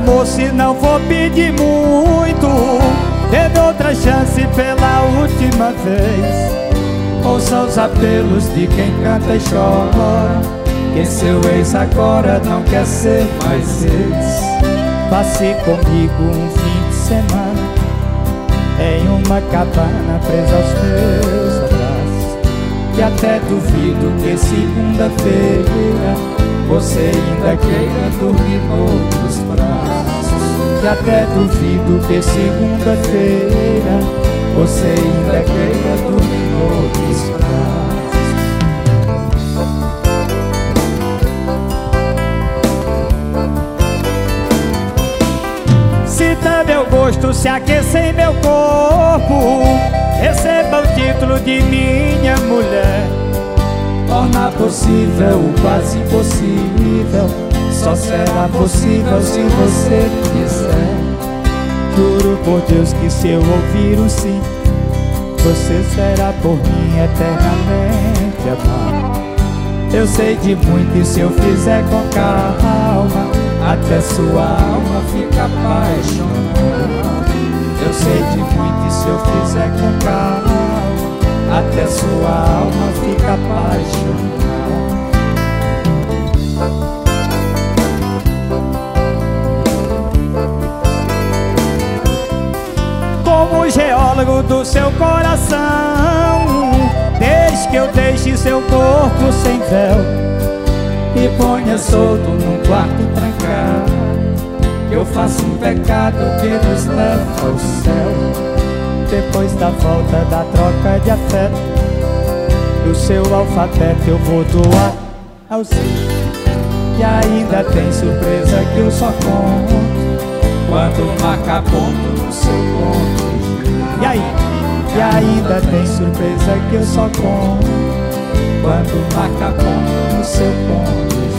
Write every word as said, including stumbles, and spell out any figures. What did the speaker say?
amor, se não for pedir muito, dê outra chance pela última vez. Ouça os apelos de quem canta e chora, que seu ex agora não quer ser mais ex. Passe comigo um fim de semana em uma cabana presa aos meus abraços, e até duvido que segunda-feira você ainda queira dormir nos braços. E até duvido que segunda-feira você ainda queira dormir nos braços. Sinta meu gosto se aquecer em meu corpo, receba o título de minha mulher. Torna possível o quase impossível, só será possível se você quiser. Juro por Deus que se eu ouvir o sim, você será por mim eternamente amado. Eu sei de muito e se eu fizer com calma, até sua alma fica apaixonada. Eu sei de muito e se eu fizer com calma, até sua alma fica apaixonada. Como geólogo do seu coração, desde que eu deixe seu corpo sem véu e ponha solto num quarto trancado, eu faço um pecado que nos leva ao céu. Depois da volta da troca de afeto, do seu alfabeto eu vou doar ao seu. E ainda tem surpresa que eu só conto quando marca ponto no seu ponto. E aí? E ainda tem surpresa que eu só conto quando marca ponto no seu ponto.